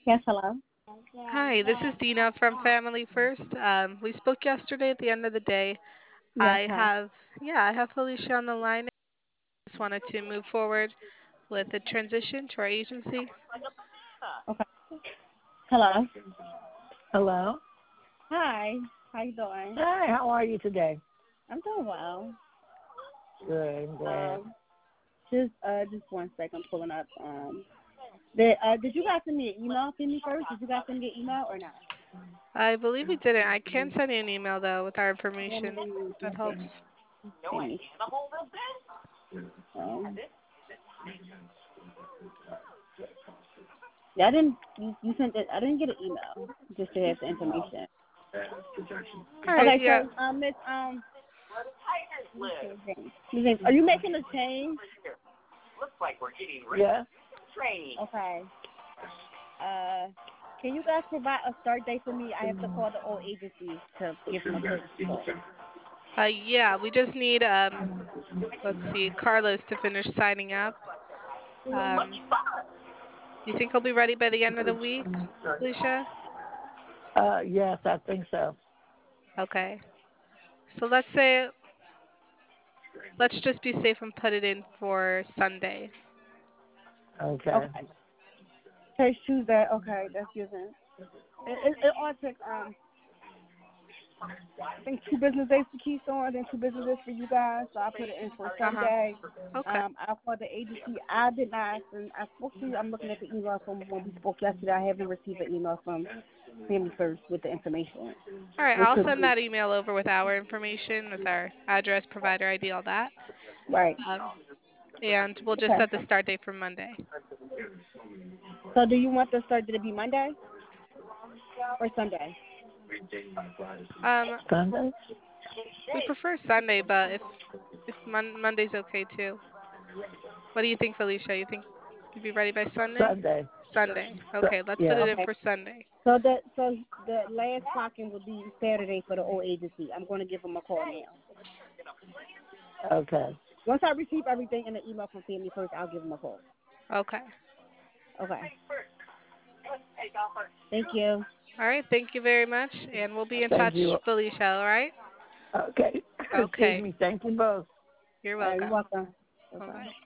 Yes, hello. Hi, this is Dina from Family First. We spoke yesterday at the end of the day. Yes, I hi. have, yeah, I have Felicia on the line. Just wanted to move forward with the transition to our agency. Okay. Hello. Hello. Hi. How you doing? Hi, how are you today? I'm doing well. Good, I'm glad. Um, just one second, I'm pulling up. Did you guys send me an email to me first? Did you guys send me an email or not? I believe we didn't. I can send you an email though with our information. Family, That helps. family. Um, yeah, I didn't. You sent it. I didn't get an email. Just to have the information. All right, Okay, yeah. so Miss Miss James, are you making a change? Yes. Okay. Uh, can you guys provide a start date for me? I have to call the old agency to give them a courtesy call. Yeah, we just need let's see, Carlos to finish signing up. Um, you think he'll be ready by the end of the week, Felicia? Yes, I think so. Okay. So let's just be safe and put it in for Sunday. Okay. Okay. Today's Tuesday. Okay, that's given. It all took I think 2 business days for Keystone, then 2 business days for you guys. So I put it in for Uh-huh. Sunday. Okay. I called the agency. I did not. And I spoke to you. I'm looking at the email from when we spoke yesterday. I haven't received an email from Family First with the information, All right, which I'll could send be that email over with our information, with our address, provider ID, all that. right. Um, and we'll just Okay. set the start date for Monday. So do you want the start to be Monday or Sunday? Um, Sunday? we prefer Sunday, but if Monday's okay too. What do you think, Felicia? You think you'd be ready by Sunday? Sunday. Sunday. Okay, let's put Yeah. it in Okay. for Sunday. So the last clocking will be Saturday for the old agency. I'm going to give them a call now. Okay. Once I receive everything in the email from Family First, I'll give them a call. Okay. Okay. Thank you. All right. Thank you very much, and we'll be in Thank touch, you. Felicia. All right. Okay. Excuse Okay. me. Thank you both. You're You're welcome. welcome. Bye Bye-bye. bye.